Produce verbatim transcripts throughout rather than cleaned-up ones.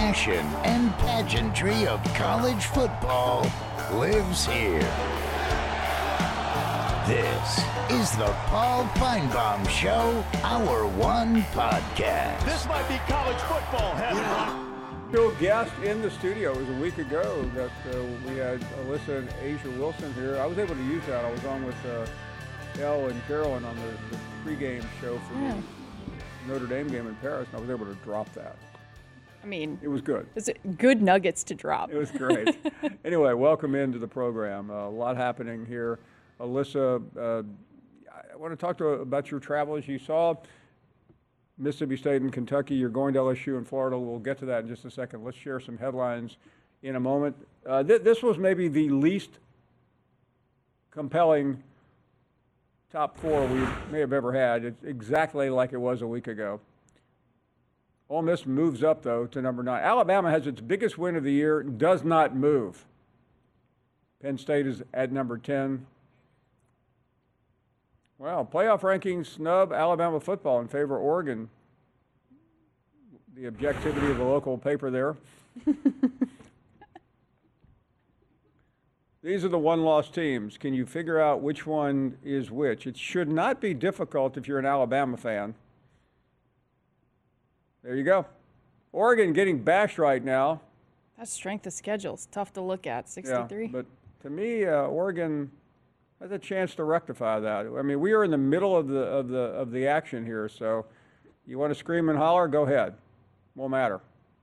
passion and pageantry of college football lives here. This is the Paul Feinbaum Show, Hour One Podcast. This might be college football heaven. Yeah. Real guest in the studio. It was a week ago that uh, we had Alyssa and Asia Wilson here. I was able to use that. I was on with uh, Elle and Carolyn on the, the pregame show for yeah. the Notre Dame game in Paris, and I was able to drop that. I mean, it was good. It's good nuggets to drop. It was great. Anyway, welcome into the program. Uh, a lot happening here. Alyssa, uh, I want to talk to about your travels. You saw Mississippi State and Kentucky. You're going to L S U and Florida. We'll get to that in just a second. Let's share some headlines in a moment. Uh, th- this was maybe the least compelling top four we may have ever had. It's exactly like it was a week ago. Ole Miss moves up, though, to number nine. Alabama has its biggest win of the year, does not move. Penn State is at number ten. Well, playoff rankings snub Alabama football in favor of Oregon. The objectivity of the local paper there. These are the one-loss teams. Can you figure out which one is which? It should not be difficult if you're an Alabama fan. There you go. Oregon getting bashed right now. That strength of schedule is tough to look at, sixty-three. Yeah, but to me, uh, Oregon has a chance to rectify that. I mean, we are in the middle of the of the of the action here, so you want to scream and holler, go ahead. Won't matter.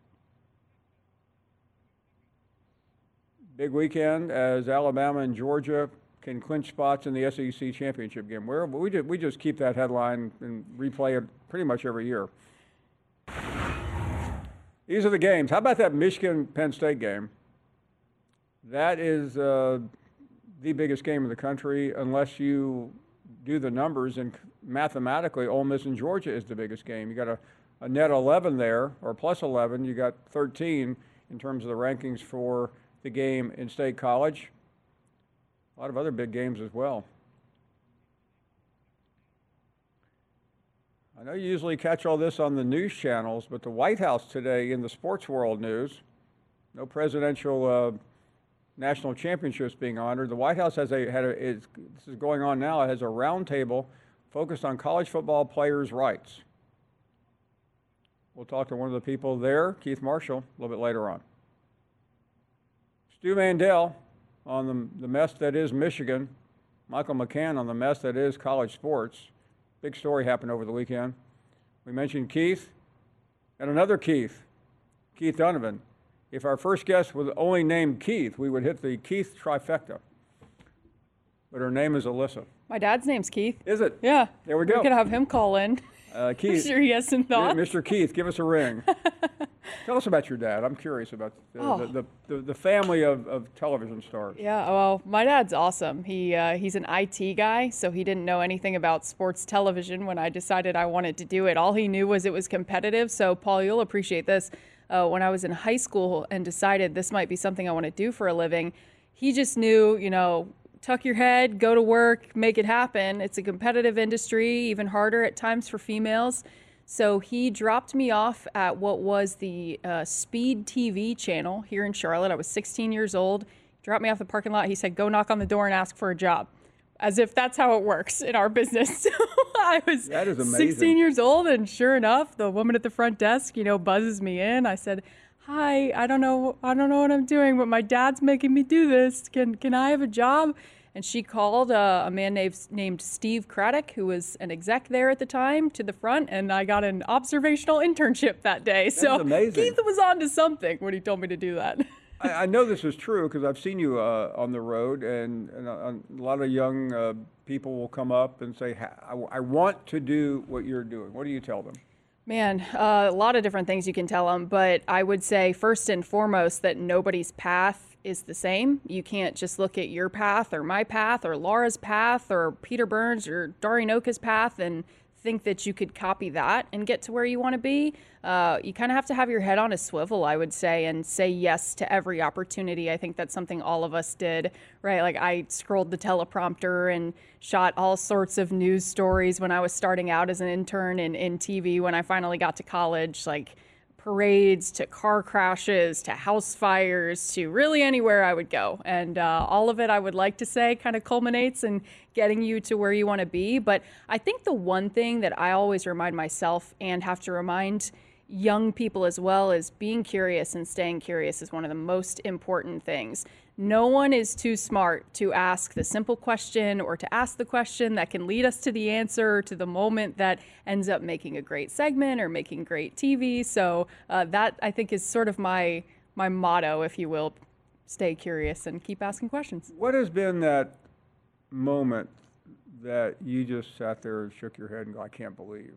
Big weekend as Alabama and Georgia can clinch spots in the S E C championship game. Where we just we just keep that headline and replay it pretty much every year. These are the games. How about that Michigan-Penn State game? That is uh, the biggest game in the country, unless you do the numbers, and mathematically, Ole Miss and Georgia is the biggest game. You got a, a net eleven there, or plus eleven. You got thirteen in terms of the rankings for the game in State College. A lot of other big games as well. I know you usually catch all this on the news channels, but the White House today in the sports world news, no presidential uh, national championships being honored. The White House has a, had a, is, this is going on now, it has a roundtable focused on college football players' rights. We'll talk to one of the people there, Keith Marshall, a little bit later on. Stu Mandel on the, the mess that is Michigan. Michael McCann on the mess that is college sports. Big story happened over the weekend. We mentioned Keith and another Keith, Keith Donovan. If our first guest was only named Keith, we would hit the Keith trifecta. But her name is Alyssa. My dad's name's Keith. Is it? Yeah. There we go. We could have him call in. Uh, Keith. I'm sure he has some thoughts. Mister Keith, give us a ring. Tell us about your dad. I'm curious about the, oh. the, the, the, the family of, of television stars. Yeah, well, my dad's awesome. He uh, he's an I T guy, so he didn't know anything about sports television when I decided I wanted to do it. All he knew was it was competitive. So, Paul, you'll appreciate this. Uh, when I was in high school and decided this might be something I want to do for a living, he just knew, you know, tuck your head, go to work, make it happen. It's a competitive industry, even harder at times for females. So he dropped me off at what was the uh, Speed T V channel here in Charlotte. I was sixteen years old. Dropped me off the parking lot. He said, go knock on the door and ask for a job. As if that's how it works in our business. So I was that is amazing. sixteen years old, and sure enough, the woman at the front desk, you know, buzzes me in. I said, hi, I don't know, I don't know what I'm doing, but my dad's making me do this. Can can I have a job? And she called uh, a man named, named Steve Craddock, who was an exec there at the time, to the front, and I got an observational internship that day. That so is amazing. Keith was on to something when he told me to do that. I, I know this is true because I've seen you uh, on the road, and, and a, a lot of young uh, people will come up and say, I, I want to do what you're doing. What do you tell them? Man, uh, a lot of different things you can tell them, but I would say first and foremost that nobody's path is the same. You can't just look at your path or my path or Laura's path or Peter Burns or Dari Noka's path and think that you could copy that and get to where you want to be. Uh, you kind of have to have your head on a swivel, I would say, and say yes to every opportunity. I think that's something all of us did, right? Like I scrolled the teleprompter and shot all sorts of news stories when I was starting out as an intern in, in T V. When I finally got to college, like parades to car crashes to house fires to really anywhere I would go. And uh, all of it, I would like to say, kind of culminates in getting you to where you want to be. But I think the one thing that I always remind myself and have to remind young people as well is being curious and staying curious is one of the most important things. No one is too smart to ask the simple question or to ask the question that can lead us to the answer, to the moment that ends up making a great segment or making great T V. So uh, that, I think, is sort of my my motto, if you will. Stay curious and keep asking questions. What has been that moment that you just sat there and shook your head and go, I can't believe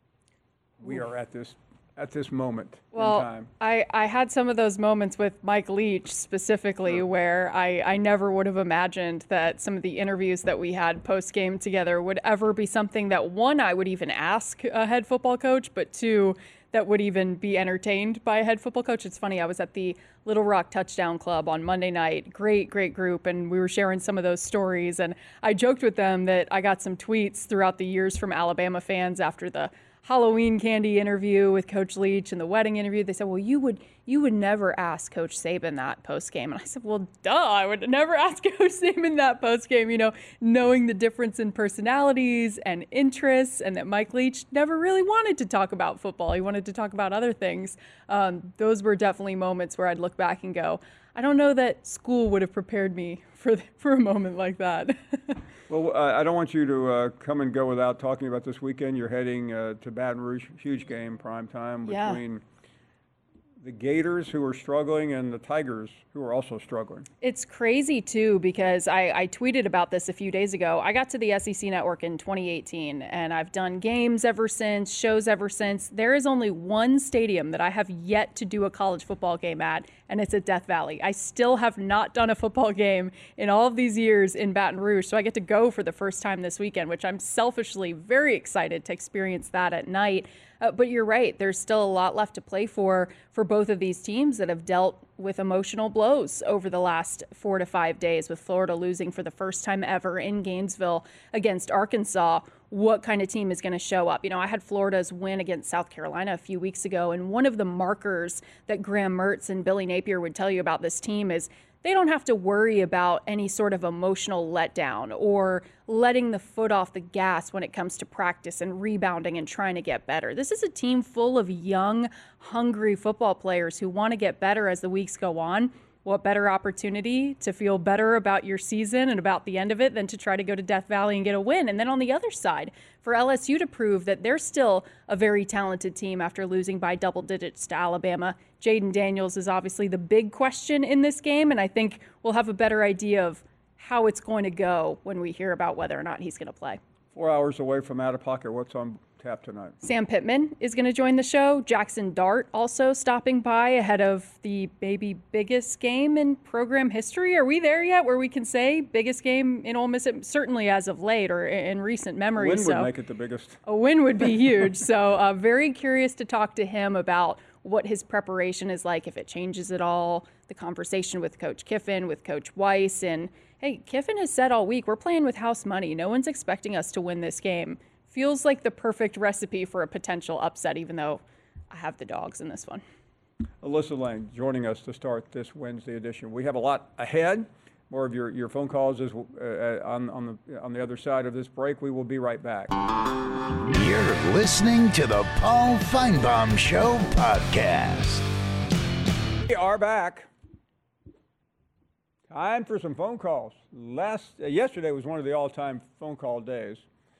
we are at this at this moment well, in time? I, I had some of those moments with Mike Leach specifically sure. where I, I never would have imagined that some of the interviews that we had post-game together would ever be something that, one, I would even ask a head football coach, but two, that would even be entertained by a head football coach. It's funny, I was at the Little Rock Touchdown Club on Monday night. Great, great group, and we were sharing some of those stories. And I joked with them that I got some tweets throughout the years from Alabama fans after the Halloween candy interview with Coach Leach and the wedding interview. They said, well, you would you would never ask Coach Saban that post-game. And I said, well, duh, I would never ask Coach Saban that post-game, you know, knowing the difference in personalities and interests, and that Mike Leach never really wanted to talk about football. He wanted to talk about other things. Um, those were definitely moments where I'd look back and go, I don't know that school would have prepared me for for a moment like that. Well, uh, I don't want you to uh, come and go without talking about this weekend. You're heading uh, to Baton Rouge, huge game, prime time between yeah. the Gators, who are struggling, and the Tigers, who are also struggling. It's crazy, too, because I, I tweeted about this a few days ago. I got to the S E C Network in twenty eighteen, and I've done games ever since, shows ever since. There is only one stadium that I have yet to do a college football game at, and it's at Death Valley. I still have not done a football game in all of these years in Baton Rouge, so I get to go for the first time this weekend, which I'm selfishly very excited to experience that at night. Uh, but you're right, there's still a lot left to play for for both of these teams that have dealt with emotional blows over the last four to five days, with Florida losing for the first time ever in Gainesville against Arkansas. What kind of team is going to show up? You know, I had Florida's win against South Carolina a few weeks ago, and one of the markers that Graham Mertz and Billy Napier would tell you about this team is they don't have to worry about any sort of emotional letdown or letting the foot off the gas when it comes to practice and rebounding and trying to get better. This is a team full of young, hungry football players who want to get better as the weeks go on. What better opportunity to feel better about your season and about the end of it than to try to go to Death Valley and get a win? And then on the other side, for L S U to prove that they're still a very talented team after losing by double digits to Alabama. Jaden Daniels is obviously the big question in this game, and I think we'll have a better idea of how it's going to go when we hear about whether or not he's going to play. Four hours away from out of pocket, what's on tap tonight? Sam Pittman is going to join the show. Jackson Dart also stopping by ahead of the maybe biggest game in program history. Are we there yet where we can say biggest game in Ole Miss? Certainly as of late or in recent memory. A win so would make it the biggest. A win would be huge. So uh, very curious to talk to him about what his preparation is like, if it changes at all, the conversation with Coach Kiffin, with Coach Weiss. And hey, Kiffin has said all week, we're playing with house money. No one's expecting us to win this game. Feels like the perfect recipe for a potential upset, even though I have the dogs in this one. Alyssa Lang joining us to start this Wednesday edition. We have a lot ahead. More of your, your phone calls is uh, on, on, the, on the other side of this break. We will be right back. You're listening to the Paul Feinbaum Show podcast. We are back. Time for some phone calls. Last uh, yesterday was one of the all-time phone call days.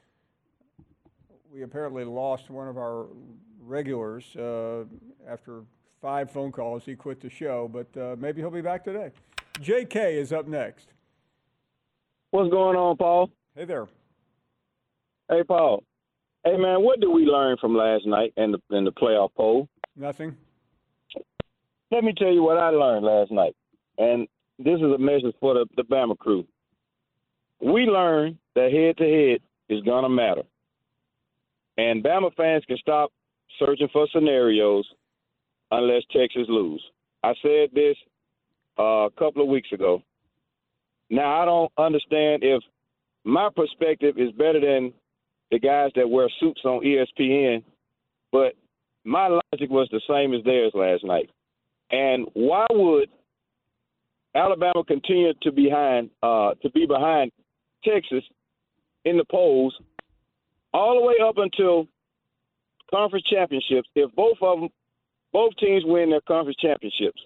We apparently lost one of our regulars uh, after five phone calls. He quit the show, but uh, maybe he'll be back today. J K is up next. What's going on, Paul? Hey there. Hey, Paul. Hey, man, what did we learn from last night in the in the playoff poll? Nothing. Let me tell you what I learned last night, and this is a message for the, the Bama crew. We learned that head-to-head is going to matter, and Bama fans can stop searching for scenarios unless Texas lose. I said this uh, a couple of weeks ago. Now, I don't understand if my perspective is better than the guys that wear suits on E S P N, but my logic was the same as theirs last night. And why would Alabama continue to behind uh, to be behind Texas in the polls all the way up until conference championships if both of them, both teams win their conference championships?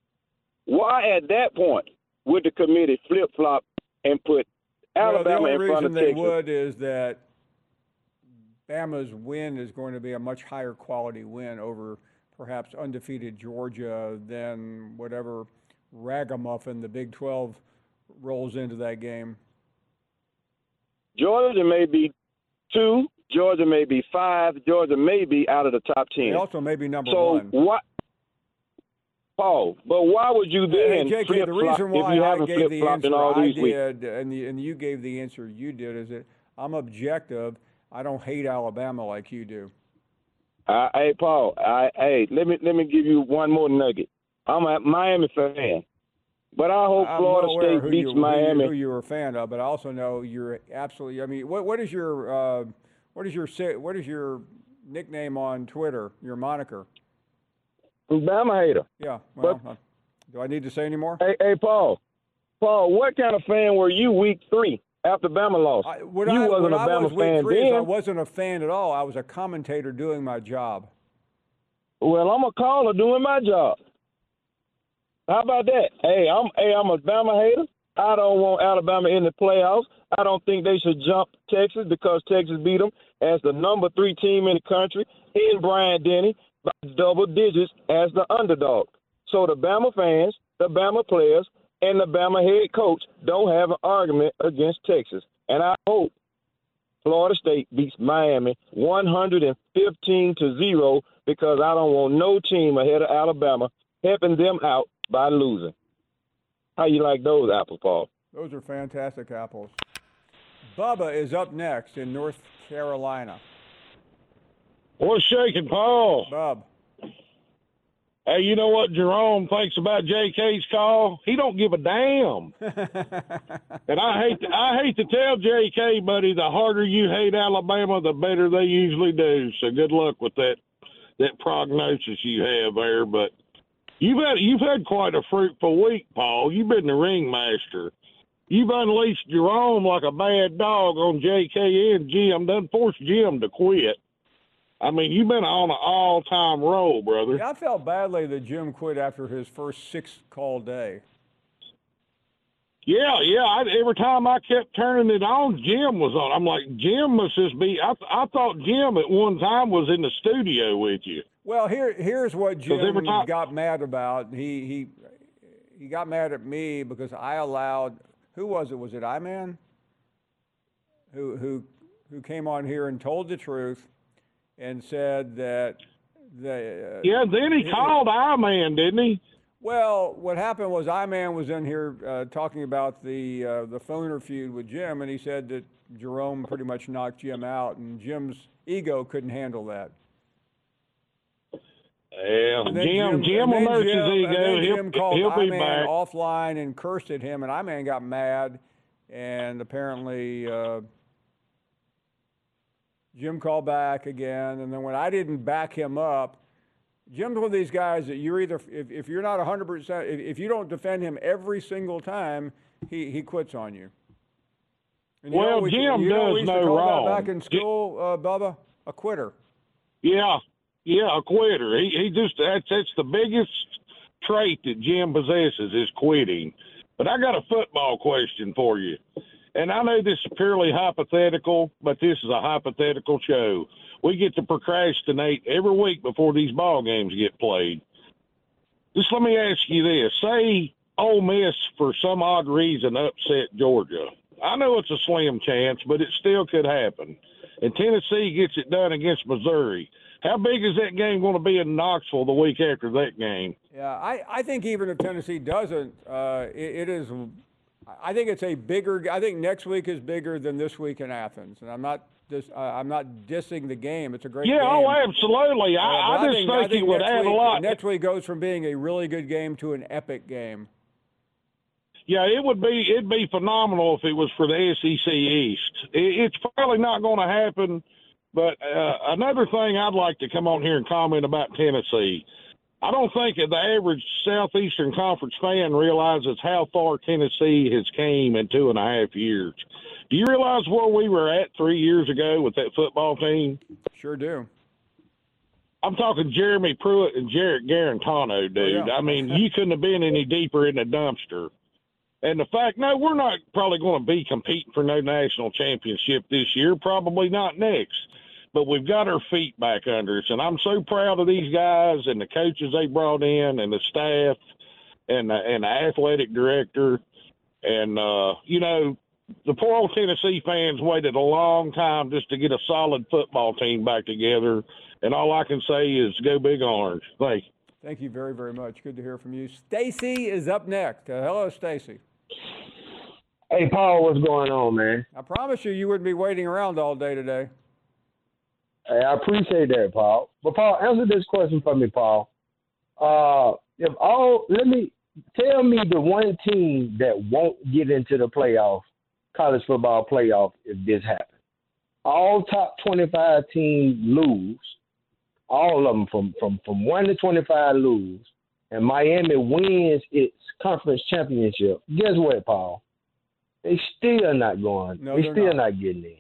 Why at that point would the committee flip-flop and put Alabama well, in front of Texas? The only reason they would is that Bama's win is going to be a much higher quality win over perhaps undefeated Georgia than whatever ragamuffin the Big twelve rolls into that game. Georgia may be two, Georgia may be five, Georgia may be out of the top ten. They also may be number so one. So what, Paul? But why would you then hey, J K, flip the flop reason if why you I haven't gave flip the flopped in answer all I these weeks? did, and, the, and you gave the answer you did, is that I'm objective. I don't hate Alabama like you do. Uh, hey, Paul. I, hey, let me let me give you one more nugget. I'm a Miami fan, but I hope I'm Florida not aware State who beats you, Miami. Who, you, who you're a fan of, but I also know you're absolutely. I mean, what what is your uh, what is your what is your nickname on Twitter? Your moniker? Bama hater. Yeah. Well, but, uh, do I need to say any more? Hey, hey, Paul. Paul, what kind of fan were you week three after Bama lost? I, what you I, wasn't what a I Bama was week fan three then. is I wasn't a fan at all. I was a commentator doing my job. Well, I'm a caller doing my job. How about that? Hey, I'm hey, I'm a Bama hater. I don't want Alabama in the playoffs. I don't think they should jump Texas because Texas beat them as the number three team in the country in Bryant-Denny by double digits as the underdog. So the Bama fans, the Bama players, and the Bama head coach don't have an argument against Texas. And I hope Florida State beats Miami one hundred fifteen to zero because I don't want no team ahead of Alabama helping them out by losing. How you like those apples, Paul? Those are fantastic apples. Bubba is up next in North Carolina. What's shaking, Paul? Bub. Hey, you know what Jerome thinks about J K's call? He don't give a damn. And I hate to, I hate to tell J K, buddy, the harder you hate Alabama, the better they usually do. So good luck with that that prognosis you have there. But you've had you've had quite a fruitful week, Paul. You've been the ringmaster. You've unleashed Jerome like a bad dog on J K and Jim. Done forced Jim to quit. I mean, you've been on an all-time roll, brother. Yeah, I felt badly that Jim quit after his first six-call day. Yeah, yeah. I, every time I kept turning it on, Jim was on. I'm like, Jim must just be. I, I thought Jim at one time was in the studio with you. Well, here, here's what Jim time- got mad about. He he he got mad at me because I allowed. Who was it? Was it I-Man? Who who who came on here and told the truth and said that the uh, Yeah, then he, he called I-Man, didn't he? Well, what happened was I-Man was in here uh, talking about the uh, the phoner feud with Jim, and he said that Jerome pretty much knocked Jim out, and Jim's ego couldn't handle that. Yeah, Jim, Jim, Jim will nurse his ego. Jim He'll, called he'll be I-Man back. offline and cursed at him, and I-Man got mad, and apparently uh, Jim called back again, and then when I didn't back him up, Jim's one of these guys that you're either, if, if you're not one hundred percent, if, if you don't defend him every single time, he, he quits on you. And you well, know, we, Jim you know, does we used no to call wrong. that back in school, uh, Bubba, a quitter. Yeah, yeah, a quitter. He, he just, that's, that's the biggest trait that Jim possesses is quitting. But I got a football question for you. And I know this is purely hypothetical, but this is a hypothetical show. We get to procrastinate every week before these ball games get played. Just let me ask you this. Say Ole Miss, for some odd reason, upset Georgia. I know it's a slim chance, but it still could happen. And Tennessee gets it done against Missouri. How big is that game going to be in Knoxville the week after that game? Yeah, I, I think even if Tennessee doesn't, uh, it, it is – I think it's a bigger – I think next week is bigger than this week in Athens. And I'm not dis, uh, I'm not dissing the game. It's a great yeah, game. Yeah, oh, absolutely. Uh, I, I just think, think, I think it would add week, a lot. Next week goes from being a really good game to an epic game. Yeah, it would be – it'd be phenomenal if it was for the S E C East. It, it's probably not going to happen But uh, another thing I'd like to come on here and comment about Tennessee. I don't think that the average Southeastern Conference fan realizes how far Tennessee has came in two and a half years. Do you realize where we were at three years ago with that football team? Sure do. I'm talking Jeremy Pruitt and Jarrett Garantano, dude. Oh, yeah. I mean, you couldn't have been any deeper in the dumpster. And the fact, no, we're not probably going to be competing for no national championship this year, probably not next. But we've got our feet back under us, and I'm so proud of these guys and the coaches they brought in and the staff and the, and the athletic director. And, uh, you know, the poor old Tennessee fans waited a long time just to get a solid football team back together, and all I can say is go Big Orange. Thank you. Thank you very, very much. Good to hear from you. Stacy is up next. Uh, hello, Stacy. Hey, Paul, what's going on, man? I promise you, you wouldn't be waiting around all day today. Hey, I appreciate that, Paul. But, Paul, answer this question for me, Paul. Uh, if all, let me tell me the one team that won't get into the playoff, college football playoff, if this happens. All top twenty-five teams lose. All of them from, from, from one to twenty-five lose. And Miami wins its conference championship. Guess what, Paul? They still not going. No, they they're still not. not getting in.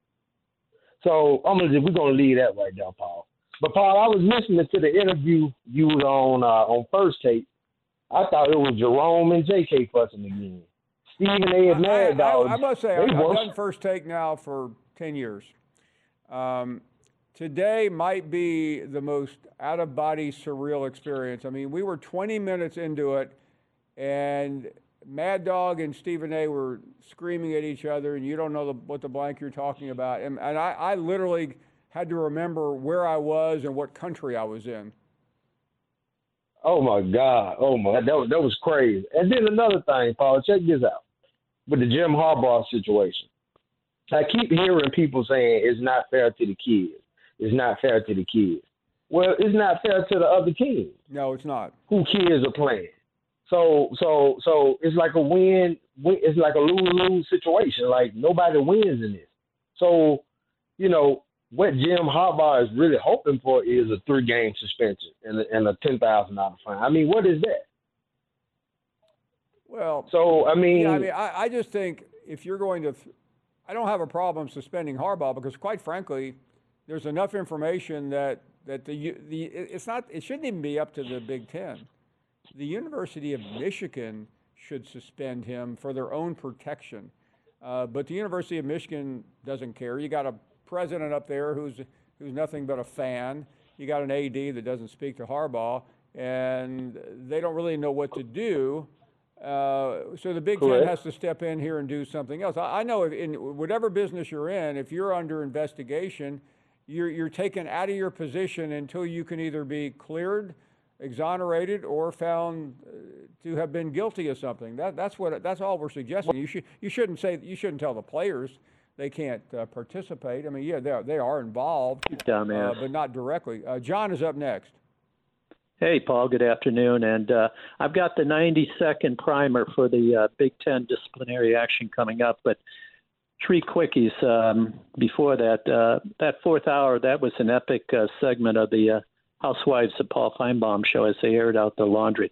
So I'm gonna we're gonna leave that right now, Paul. But Paul, I was listening to the interview you was on uh, on First Take. I thought it was Jerome and J K fussing again. Stephen A. and Mad Dogs. I, I, I must say, they I've, I've worse. done First Take now for ten years. Um, today might be the most out-of-body, surreal experience. I mean, we were twenty minutes into it, and Mad Dog and Stephen A. were screaming at each other, and you don't know the, what the blank you're talking about. And, and I, I literally had to remember where I was and what country I was in. Oh, my God. Oh, my God. That was, that was crazy. And then another thing, Paul, check this out. With the Jim Harbaugh situation. I keep hearing people saying it's not fair to the kids. It's not fair to the kids. Well, it's not fair to the other teams. No, it's not. Who kids are playing. So, so, so it's like a win, win. It's like a lose-lose situation. Like nobody wins in this. So, you know, what Jim Harbaugh is really hoping for is a three-game suspension and a, and a ten thousand dollars fine. I mean, what is that? Well, so I mean, yeah, I mean, I, I just think if you're going to, th- I don't have a problem suspending Harbaugh because, quite frankly, there's enough information that that the the it's not it shouldn't even be up to the Big Ten. The University of Michigan should suspend him for their own protection, uh, but the University of Michigan doesn't care. You got a president up there who's who's nothing but a fan. You got an A D that doesn't speak to Harbaugh, and they don't really know what to do. Uh, so the Big Correct. Ten has to step in here and do something else. I, I know if in whatever business you're in, if you're under investigation, you're you're taken out of your position until you can either be cleared, exonerated, or found uh, to have been guilty of something. That that's what that's all we're suggesting. You should you shouldn't say you shouldn't tell the players they can't uh, participate. I mean, yeah, they are, they are involved, uh, but not directly. Uh, John is up next. Hey, Paul, good afternoon. And uh, I've got the ninety-second primer for the uh, Big Ten disciplinary action coming up, but three quickies um, before that. Uh, that fourth hour, that was an epic uh, segment of the uh, Housewives of Paul Feinbaum show as they aired out the laundry.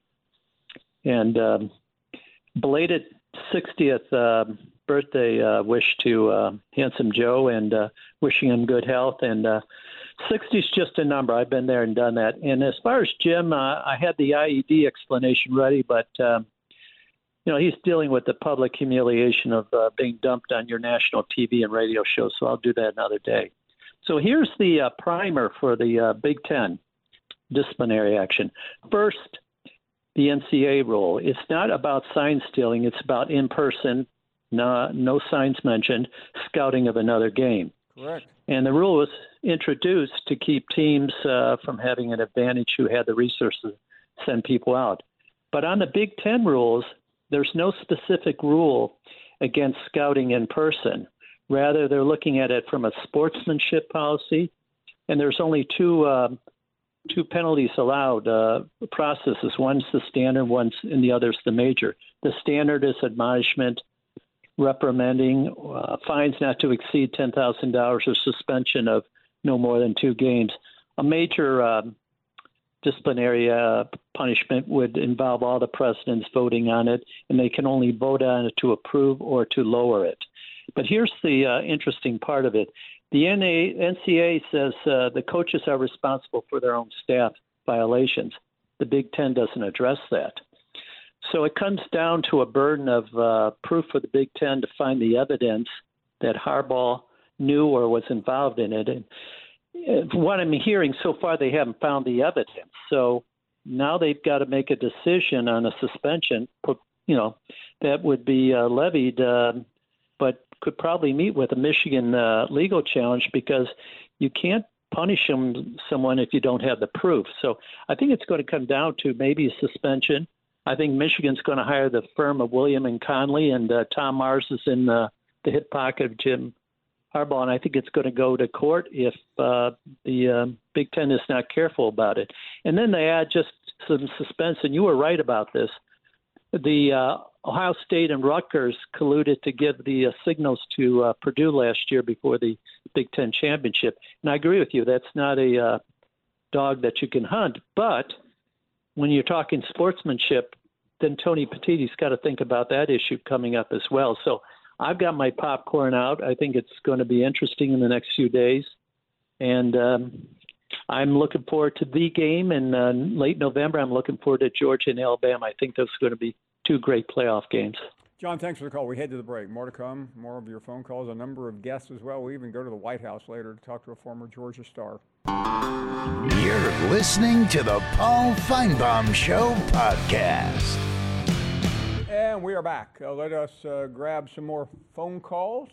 And um, belated sixtieth uh, birthday uh, wish to uh, Handsome Joe and uh, wishing him good health. And uh, sixty is just a number. I've been there and done that. And as far as Jim, uh, I had the I E D explanation ready, but, um, you know, he's dealing with the public humiliation of uh, being dumped on your national T V and radio show, so I'll do that another day. So here's the uh, primer for the uh, Big Ten disciplinary action. First, the N C A A rule. It's not about sign stealing. It's about in-person, no, no signs mentioned, scouting of another game. Correct. And the rule was introduced to keep teams uh, from having an advantage who had the resources to send people out. But on the Big Ten rules, there's no specific rule against scouting in person. Rather, they're looking at it from a sportsmanship policy, and there's only two uh, two penalties allowed uh, processes. One's the standard, one's and the other's the major. The standard is admonishment. reprimanding, uh, fines not to exceed ten thousand dollars, or suspension of no more than two games. A major um, disciplinary uh, punishment would involve all the presidents voting on it, and they can only vote on it to approve or to lower it. But here's the uh, interesting part of it. The N C A A says uh, the coaches are responsible for their own staff violations. The Big Ten doesn't address that. So it comes down to a burden of uh, proof for the Big Ten to find the evidence that Harbaugh knew or was involved in it. And from what I'm hearing so far, they haven't found the evidence. So now they've got to make a decision on a suspension, you know, that would be uh, levied, uh, but could probably meet with a Michigan uh, legal challenge, because you can't punish them, someone if you don't have the proof. So I think it's going to come down to maybe a suspension. I think Michigan's going to hire the firm of William and Conley, and uh, Tom Mars is in the, the hip pocket of Jim Harbaugh, and I think it's going to go to court if uh, the uh, Big Ten is not careful about it. And then they add just some suspense, and you were right about this. The uh, Ohio State and Rutgers colluded to give the uh, signals to uh, Purdue last year before the Big Ten championship. And I agree with you, that's not a uh, dog that you can hunt. But when you're talking sportsmanship, then Tony Petitti's got to think about that issue coming up as well. So I've got my popcorn out. I think it's going to be interesting in the next few days. And um, I'm looking forward to the game in uh, late November. I'm looking forward to Georgia and Alabama. I think those are going to be two great playoff games. John, thanks for the call. We head to the break. More to come, more of your phone calls, a number of guests as well. We even go to the White House later to talk to a former Georgia star. You're listening to the Paul Feinbaum Show podcast. And we are back. Uh, let us uh, grab some more phone calls.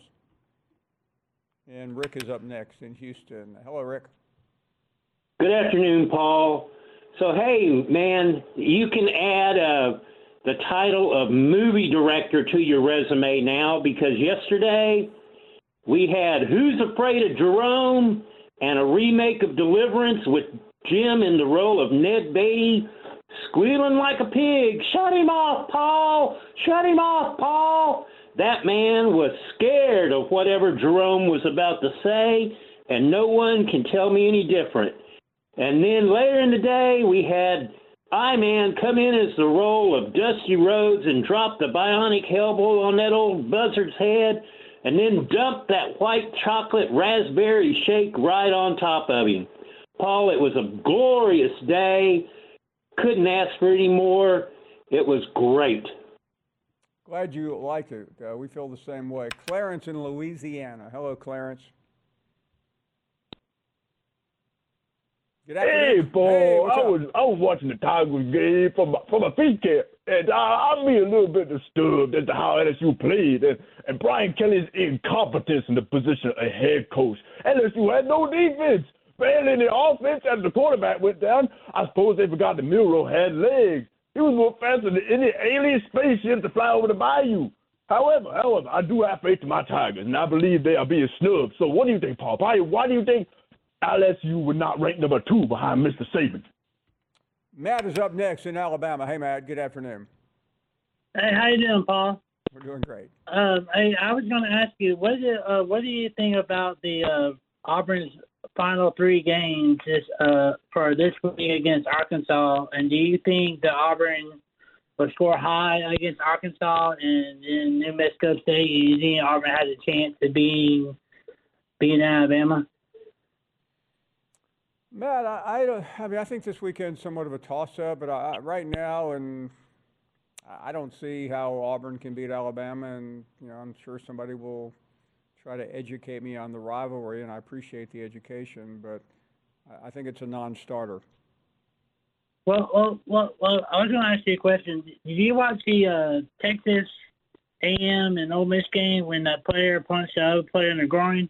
And Rick is up next in Houston. Hello, Rick. Good afternoon, Paul. So, hey, man, you can add uh, the title of movie director to your resume now, because yesterday we had Who's Afraid of Jerome and a remake of Deliverance with Jim in the role of Ned Beatty, squealing like a pig. Shut him off, Paul! Shut him off, Paul! That man was scared of whatever Jerome was about to say, and no one can tell me any different. And then later in the day, we had I-Man come in as the role of Dusty Rhodes and drop the bionic elbow on that old buzzard's head, and then dump that white chocolate raspberry shake right on top of him. Paul, it was a glorious day. Couldn't ask for any more. It was great. Glad you liked it. Uh, we feel the same way. Clarence in Louisiana. Hello, Clarence. Good Hey, afternoon. Paul. Hey, what's I up? was I was watching the Tigers game from my, from a feet camp, and I, I'm being a little bit disturbed as to how L S U played, and, and Brian Kelly's incompetence in the position of head coach. L S U had no defense. Barely any offense after the quarterback went down. I suppose they forgot that Milroe had legs. He was more faster than any alien spaceship to fly over the bayou. However, however, I do have faith in my Tigers, and I believe they are being snubbed. So what do you think, Paul? Why, why do you think L S U would not rank number two behind Mister Saban? Matt is up next in Alabama. Hey, Matt. Good afternoon. Hey, how you doing, Paul? We're doing great. Um, hey, I was going to ask you, what do uh, what do you think about the uh, Auburn's final three games this, uh, for this week against Arkansas? And do you think that Auburn will score high against Arkansas and in New Mexico State? Do you think Auburn has a chance of being beating Alabama? Matt, I, I, don't- I mean, I think this weekend's somewhat of a toss-up, but I, I- right now, and I don't see how Auburn can beat Alabama, and you know, I'm sure somebody will try to educate me on the rivalry, and I appreciate the education, but I, I think it's a non-starter. Well, well, well, well I was going to ask you a question. Did you watch the uh, Texas A and M and Ole Miss game when that player punched the other player in the groin?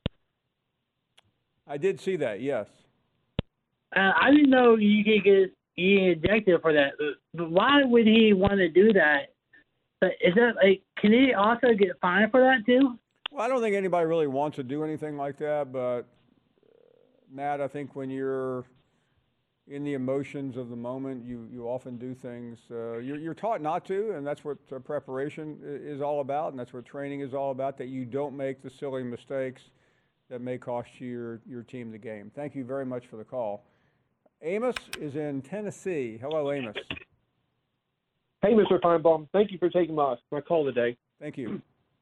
I did see that, yes. Uh, I didn't know you could get ejected for that. But why would he want to do that? But is that like, can he also get fined for that too? Well, I don't think anybody really wants to do anything like that, but Matt, I think when you're in the emotions of the moment. You you often do things. Uh, you're, you're taught not to, and that's what uh, preparation is all about, and that's what training is all about, that you don't make the silly mistakes that may cost you your, your team the game. Thank you very much for the call. Amos is in Tennessee. Hello, Amos. Hey, Mister Feinbaum. Thank you for taking my, my call today. Thank you.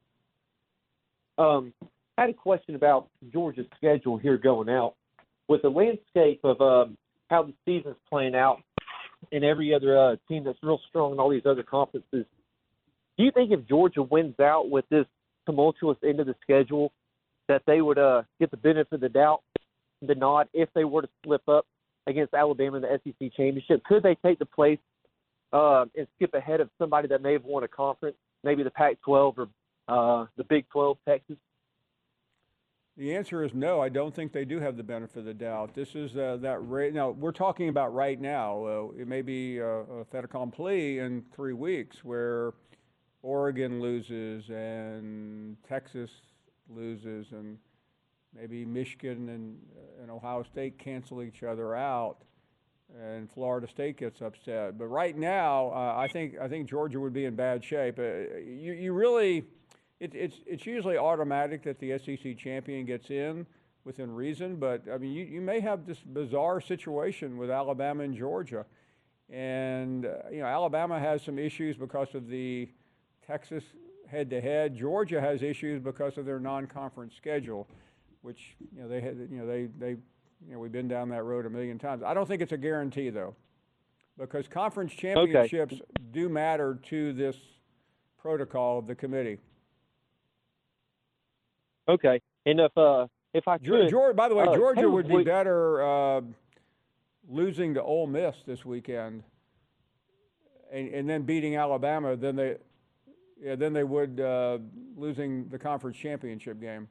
Um, I had a question about Georgia's schedule here going out. With the landscape of um, how the season's playing out and every other uh, team that's real strong in all these other conferences, do you think if Georgia wins out with this tumultuous end of the schedule, that they would uh, get the benefit of the doubt, the nod, if they were to slip up against Alabama in the S E C championship? Could they take the place uh, and skip ahead of somebody that may have won a conference, maybe the Pac twelve or uh, the Big twelve, Texas? The answer is no. I don't think they do have the benefit of the doubt. This is uh, that right now. We're talking about right now. Uh, it may be uh, a fait accompli in three weeks, where Oregon loses and Texas loses, and maybe Michigan and, and Ohio State cancel each other out, and Florida State gets upset. But right now, uh, I think I think Georgia would be in bad shape. Uh, you you really. It, it's it's usually automatic that the S E C champion gets in within reason, but I mean you, you may have this bizarre situation with Alabama and Georgia, and uh, you know Alabama has some issues because of the Texas head-to-head. Georgia has issues because of their non-conference schedule, which you know they had you know they they you know we've been down that road a million times. I don't think it's a guarantee though, because conference championships okay. do matter to this protocol of the committee. Okay, and if uh, if I could, Georgia, by the way, uh, Georgia hey, would be wait. better uh, losing to Ole Miss this weekend, and, and then beating Alabama than they, yeah, than they would uh, losing the conference championship game.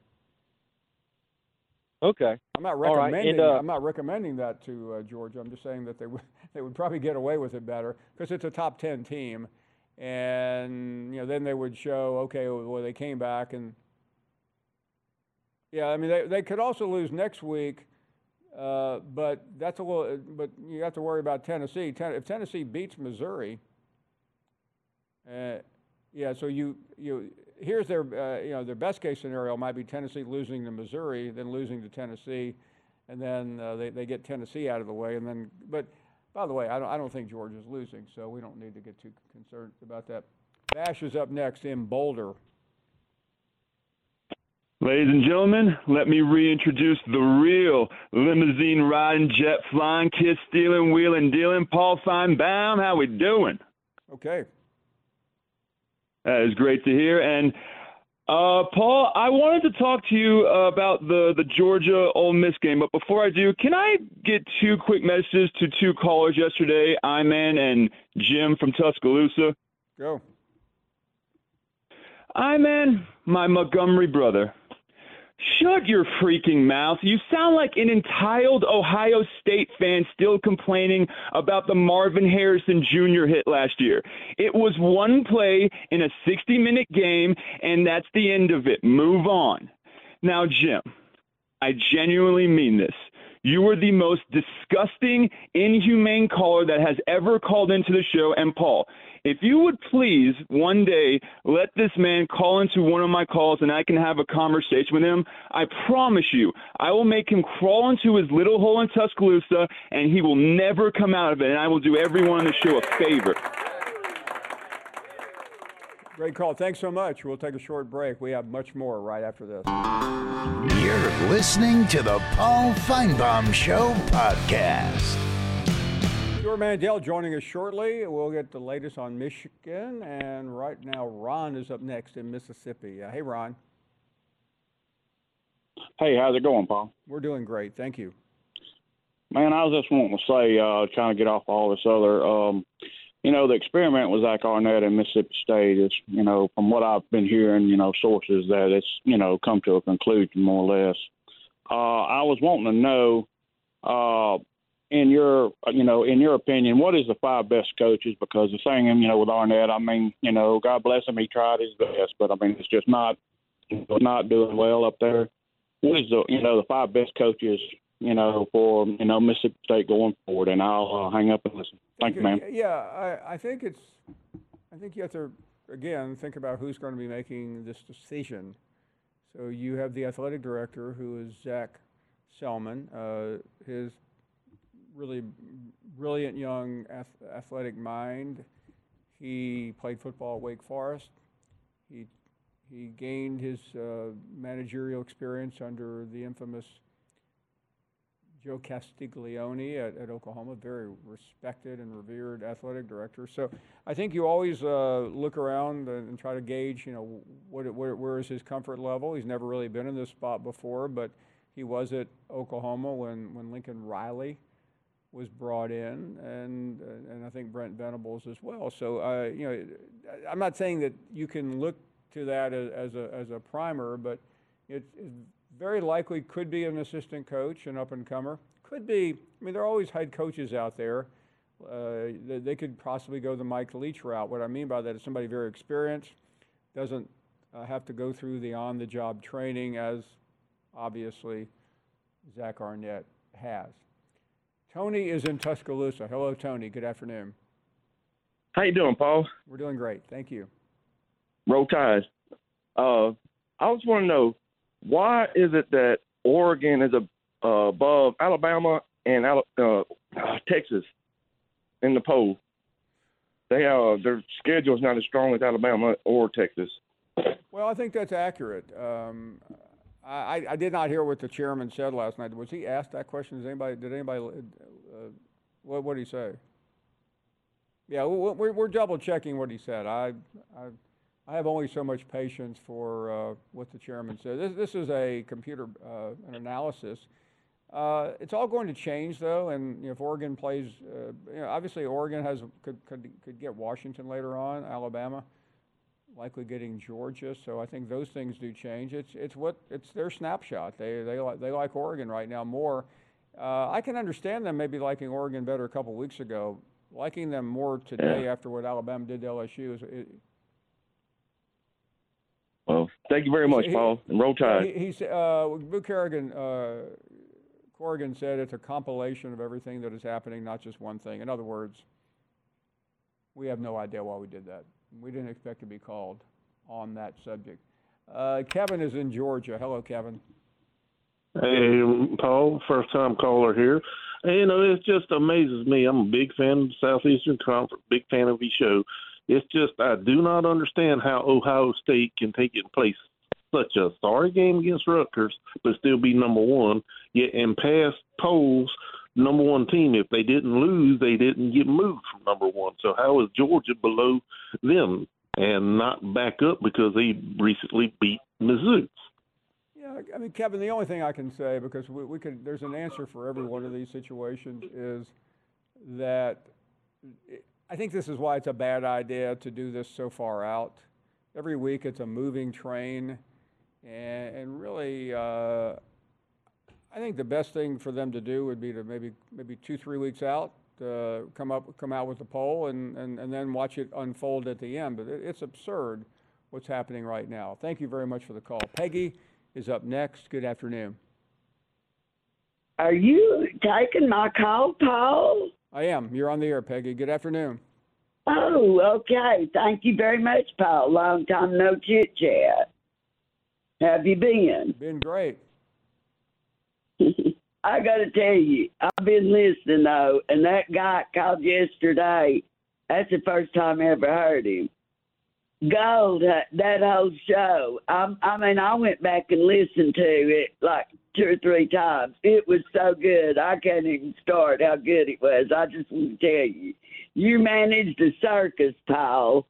Okay, I'm not All recommending. right. and, uh, I'm not recommending that to uh, Georgia. I'm just saying that they would they would probably get away with it better because it's a top ten team, and you know then they would show okay, well they came back and. Yeah, I mean, they, they could also lose next week, uh, but that's a little. But you have to worry about Tennessee. Ten, if Tennessee beats Missouri, uh, yeah. So you you here's their uh, you know their best case scenario might be Tennessee losing to Missouri, then losing to Tennessee, and then uh, they they get Tennessee out of the way, and then. But by the way, I don't I don't think Georgia's losing, so we don't need to get too concerned about that. Bash is up next in Boulder. Ladies and gentlemen, let me reintroduce the real limousine riding, jet flying, kiss stealing, wheeling dealing, Paul Feinbaum. How we doing? Okay. That is great to hear. And uh, Paul, I wanted to talk to you uh, about the the Georgia Ole Miss game. But before I do, can I get two quick messages to two callers yesterday, Iman and Jim from Tuscaloosa? Go. Iman, my Montgomery brother. Shut your freaking mouth. You sound like an entitled Ohio State fan still complaining about the Marvin Harrison Junior hit last year. It was one play in a sixty-minute game, and that's the end of it. Move on. Now, Jim, I genuinely mean this. You were the most disgusting, inhumane caller that has ever called into the show. And, Paul, if you would please one day let this man call into one of my calls and I can have a conversation with him, I promise you I will make him crawl into his little hole in Tuscaloosa and he will never come out of it. And I will do everyone on the show a favor. Great call. Thanks so much. We'll take a short break. We have much more right after this. You're listening to the Paul Feinbaum Show podcast. Stuart Mandel joining us shortly. We'll get the latest on Michigan. And right now, Ron is up next in Mississippi. Uh, hey, Ron. Hey, how's it going, Paul? We're doing great. Thank you. Man, I was just wanting to say, uh, trying to get off all this other, um, you know, the experiment with Zach Arnett in Mississippi State is, you know, from what I've been hearing, you know, sources that it's, you know, come to a conclusion more or less. Uh, I was wanting to know, uh, in your, you know, in your opinion, what is the five best coaches? Because the thing, you know, with Arnett, I mean, you know, God bless him, he tried his best, but I mean, it's just not, not doing well up there. What is the, you know, the five best coaches you know, for, you know, Mississippi State going forward. And I'll uh, hang up and listen. Thank you, man. Yeah, I, I think it's, I think you have to, again, think about who's going to be making this decision. So you have the athletic director, who is Zach Selman. Uh, his really brilliant young ath- athletic mind. He played football at Wake Forest. He he gained his uh, managerial experience under the infamous Joe Castiglione at, at Oklahoma, very respected and revered athletic director. So I think you always uh, look around and, and try to gauge, you know, what, what where is his comfort level. He's never really been in this spot before, but he was at Oklahoma when, when Lincoln Riley was brought in, and and I think Brent Venables as well. So uh, you know, I'm not saying that you can look to that as, as a as a primer, but it, it very likely could be an assistant coach, an up and comer. Could be. I mean, there are always head coaches out there. Uh, they, they could possibly go the Mike Leach route. What I mean by that is somebody very experienced, doesn't uh, have to go through the on-the-job training as obviously Zach Arnett has. Tony is in Tuscaloosa. Hello, Tony. Good afternoon. How you doing, Paul? We're doing great. Thank you. Roll Tide. Uh, I just want to know, why is it that Oregon is a, uh, above Alabama and uh, Texas in the poll? They uh, their schedule is not as strong as Alabama or Texas. Well, I think that's accurate. Um, I, I did not hear what the chairman said last night. Was he asked that question? Does anybody? Did anybody? Uh, what what did he say? Yeah, we're we're double checking what he said. I I, I have only so much patience for uh, what the chairman said. This this is a computer uh, an analysis. Uh, it's all going to change though, and you know, if Oregon plays, uh, you know, obviously Oregon has could could could get Washington later on, Alabama. Likely getting Georgia, so I think those things do change. It's it's what it's their snapshot. They they like they like Oregon right now more. Uh, I can understand them maybe liking Oregon better a couple weeks ago. Liking them more today yeah. after what Alabama did to L S U is. It, well, thank you very much, he, Paul. And roll Tide. He, he uh, Boo Corrigan, uh, Corrigan said it's a compilation of everything that is happening, not just one thing. In other words, we have no idea why we did that. We didn't expect to be called on that subject. Uh, Kevin is in Georgia. Hello, Kevin. Hey, Paul, first time caller here. And, you know, it just amazes me. I'm a big fan of the Southeastern Conference, big fan of your show. It's just I do not understand how Ohio State can take it in place such a sorry game against Rutgers, but still be number one. Yet in past polls, number one team, if they didn't lose, they didn't get moved from number one. So how is Georgia below them and not back up because they recently beat Mizzou? Yeah, I mean, Kevin, the only thing I can say, because we, we could, there's an answer for every one of these situations, is that I think this is why it's a bad idea to do this so far out. Every week it's a moving train, and, and really, uh, I think the best thing for them to do would be to maybe maybe two, three weeks out, uh, come up, come out with the poll, and, and, and then watch it unfold at the end. But it, it's absurd what's happening right now. Thank you very much for the call. Peggy is up next. Good afternoon. Are you taking my call, Paul? I am. You're on the air, Peggy. Good afternoon. Oh, okay. Thank you very much, Paul. Long time no chit chat. Have you been? Been great. I got to tell you, I've been listening, though, and that guy called yesterday. That's the first time I ever heard him. Gold, that whole show. I, I mean, I went back and listened to it like two or three times. It was so good. I can't even start how good it was. I just want to tell you, you managed a circus, Paul.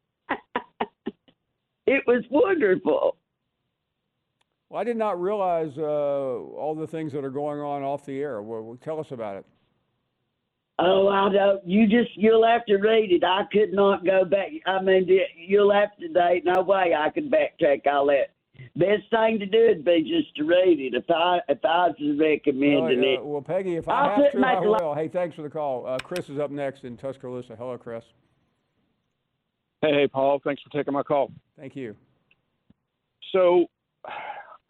It was wonderful. Well, I did not realize uh, all the things that are going on off the air. Well, well, tell us about it. Oh, I don't. You just, you'll have to read it. I could not go back. I mean, you'll have to, date. No way I could backtrack all that. Best thing to do would be just to read it if I if I was recommending well, uh, it. Well, Peggy, if I I'll have to, I will. Lo- hey, thanks for the call. Uh, Chris is up next in Tuscaloosa. Hello, Chris. Hey, hey, Paul. Thanks for taking my call. Thank you. So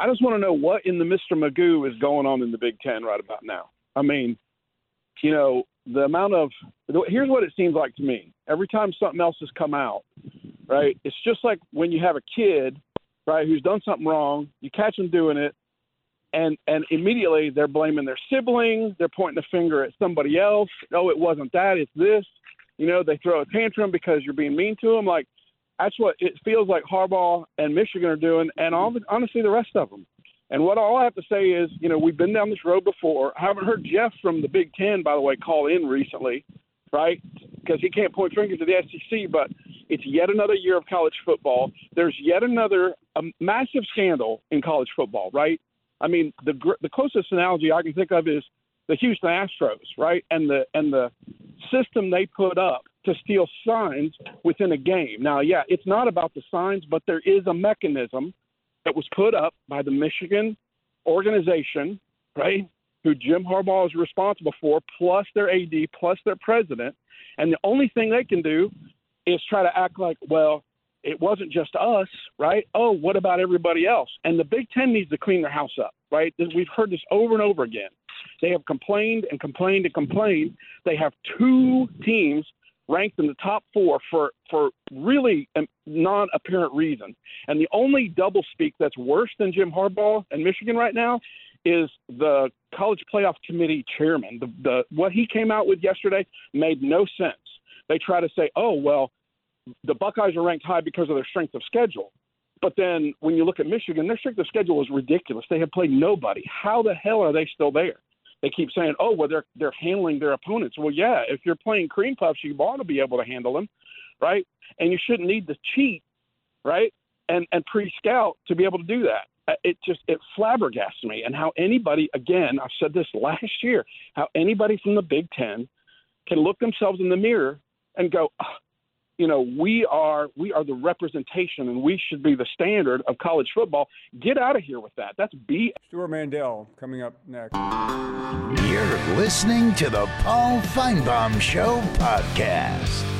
I just want to know what in the Mister Magoo is going on in the Big Ten right about now. I mean, you know, the amount of – here's what it seems like to me. Every time something else has come out, right, it's just like when you have a kid, right, who's done something wrong, you catch them doing it, and, and immediately they're blaming their siblings, they're pointing the finger at somebody else. Oh, it wasn't that, it's this. You know, they throw a tantrum because you're being mean to them. Like, that's what it feels like Harbaugh and Michigan are doing, and all the, honestly the rest of them. And what all I have to say is, you know, we've been down this road before. I haven't heard Jeff from the Big Ten, by the way, call in recently, right, because he can't point fingers at the S E C, but it's yet another year of college football. There's yet another um, massive scandal in college football, right? I mean, the the closest analogy I can think of is the Houston Astros, right, and the and the system they put up to steal signs within a game. Now, yeah, it's not about the signs, but there is a mechanism that was put up by the Michigan organization, right, who Jim Harbaugh is responsible for, plus their A D, plus their president. And the only thing they can do is try to act like, well, it wasn't just us, right? Oh, what about everybody else? And the Big Ten needs to clean their house up, right? We've heard this over and over again. They have complained and complained and complained. They have two teams ranked in the top four for, for really a non-apparent reason. And the only doublespeak that's worse than Jim Harbaugh and Michigan right now is the College Playoff Committee chairman. The, the what he came out with yesterday made no sense. They try to say, oh, well, the Buckeyes are ranked high because of their strength of schedule. But then when you look at Michigan, their strength of schedule is ridiculous. They have played nobody. How the hell are they still there? They keep saying, oh, well, they're they're handling their opponents. Well, yeah, if you're playing cream puffs, you ought to be able to handle them, right? And you shouldn't need to cheat, right, and and pre-scout to be able to do that. It just it flabbergasts me. And how anybody, again, I've said this last year, how anybody from the Big Ten can look themselves in the mirror and go, oh, you know, we are we are the representation and we should be the standard of college football. Get out of here with that. That's B. Stuart Mandel coming up next. You're listening to the Paul Feinbaum Show podcast.